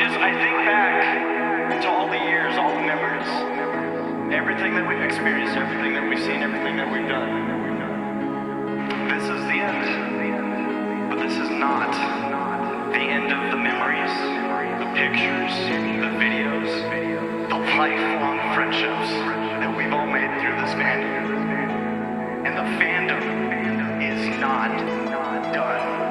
I think back to all the years, all the memories, everything that we've experienced, everything that we've seen, everything that we've done. This is the end, but this is not the end of the memories, the pictures, the videos, the lifelong friendships that we've all made through this fandom. And the fandom is not done.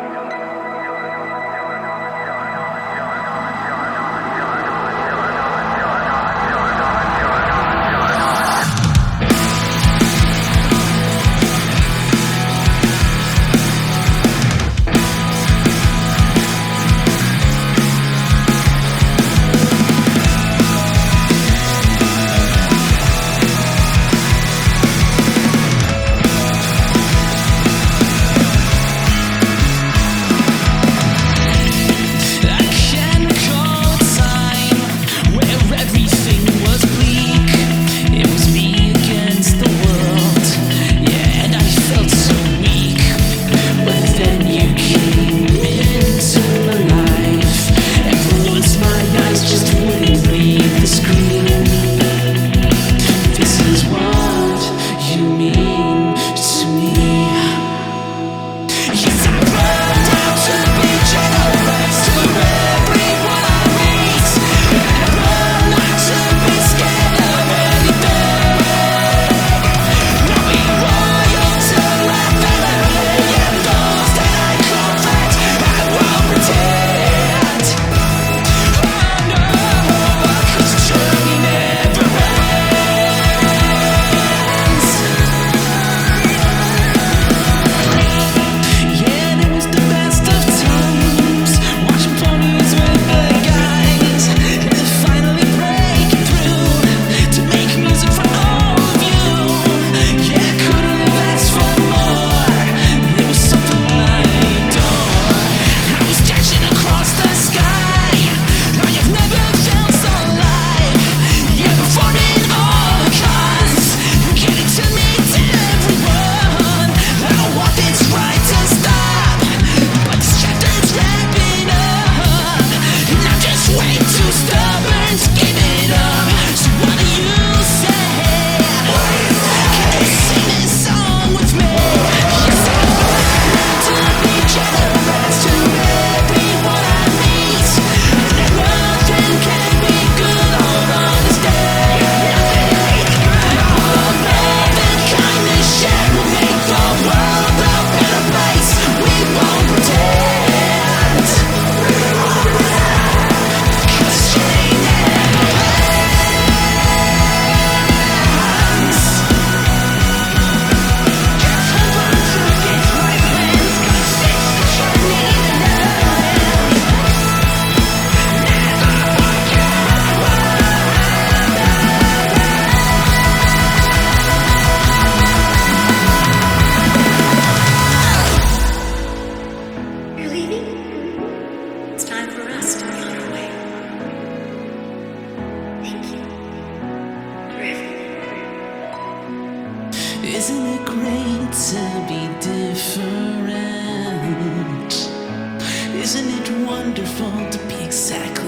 Isn't it great to be different? Isn't it wonderful to be exactly